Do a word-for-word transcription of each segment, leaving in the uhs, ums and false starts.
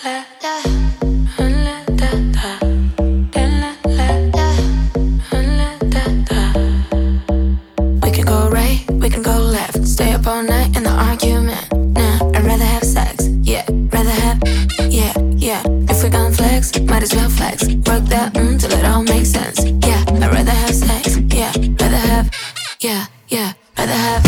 can go right, we can go left. Stay up all night in the argument. Nah, I'd rather have sex. Yeah, rather have, yeah, yeah. If we gon' flex, might as well flex. Work that mm till it all makes sense. Yeah, I'd rather have sex. Yeah, rather have, yeah, yeah, rather have.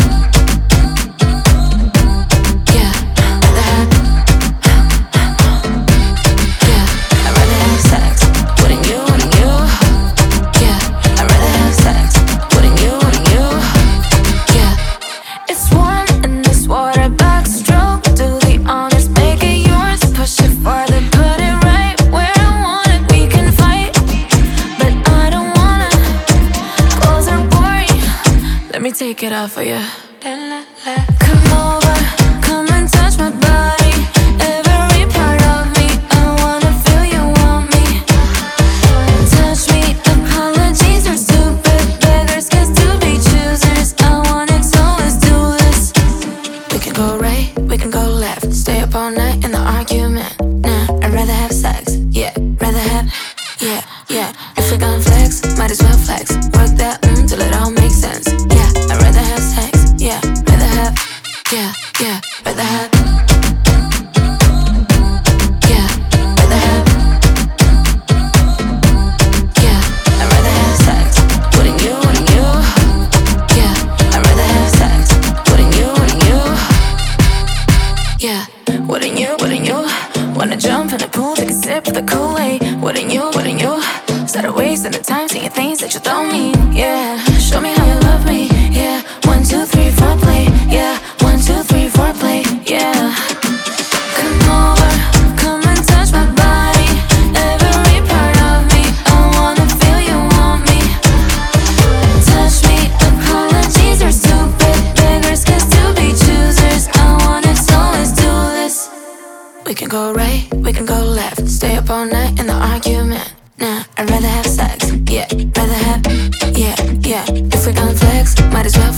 Let me take it off for you. Come over, come and touch my body. Every part of me, I wanna feel you want me. Touch me, apologies are stupid. Beggars gets to be choosers. I want it, so let's do this. We can go right, we can go left. Stay up all night in the argument. Nah, I'd rather have sex. Yeah, rather have, yeah, yeah. If we gon' flex, might as well flex. Work that mm till it all makes sense. I'd rather have sex, yeah, rather have, yeah, yeah, rather have, yeah, rather have, yeah, I'd rather have sex, wouldn't you, wouldn't you, yeah, I'd rather have sex, wouldn't you, wouldn't you, yeah, wouldn't you, wouldn't you, wanna jump in the pool, take a sip of the Kool-Aid, wouldn't you, wouldn't you, instead of wasting the time saying things that you don't mean, yeah, show me how you love me. Yeah, one, two, three, four, play. Yeah, one, two, three, four, play. Yeah. Come over, come and touch my body. Every part of me, I wanna feel you want me. Touch me, apologies are stupid. Beggars gets to be choosers. I want it, so let's do this. We can go right, we can go left. Stay up all night in the argument. Nah, I'd rather have sex. Yeah, rather have, yeah, yeah. If we gon' flex, might as well